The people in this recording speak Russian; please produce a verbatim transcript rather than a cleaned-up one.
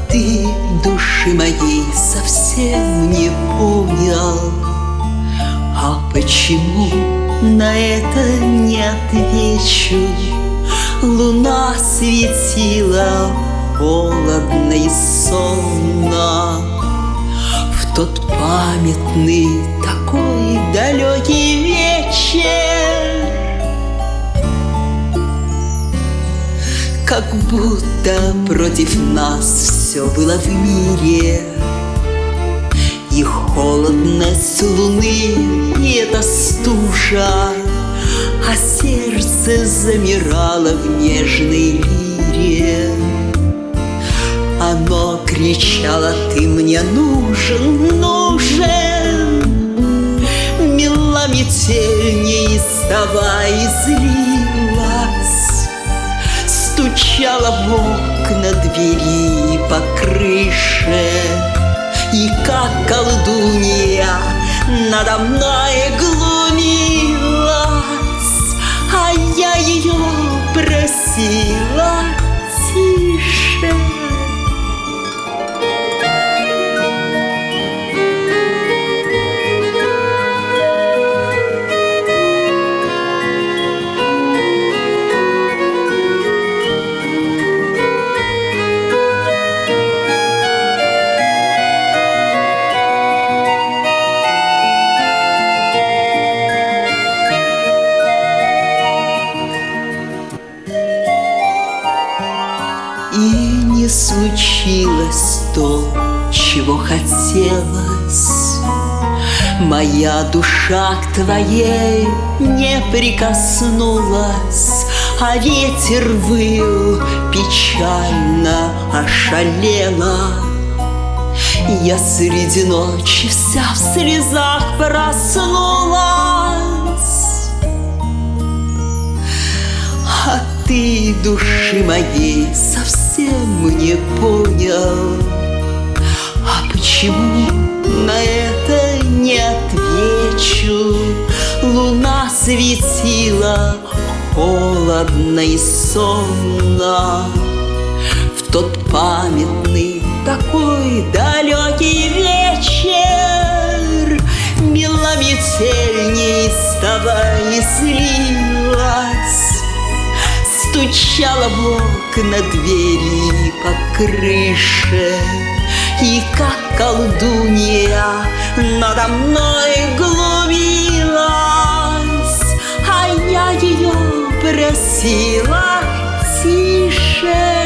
ты души моей совсем не понял. А почему, на это не отвечу. Луна светила холодно и сонно в тот памятный такой далекий вечер. Как будто против нас все было в мире, и холодность луны, и эта стужа, а сердце замирало в нежной лире. Оно кричало: ты мне нужен, нужен. Мела метель неистово и злилась, стучала в окна, двери, по крыше, и как колдунья надо мной глумилась. А я ее просила тише. И не случилось то, чего хотелось. Моя душа к твоей не прикоснулась, а ветер выл печально, ошалела. Я среди ночи вся в слезах проснулась. А ты души моей совсем не понял. А почему, на это не отвечу. Луна светила холодно и сонно в тот памятный такой далекий вечер. Мела метель неистово и злилась, стучала в окна, двери, по крыше, и как колдунья надо мной глумилась. А я ее просила тише.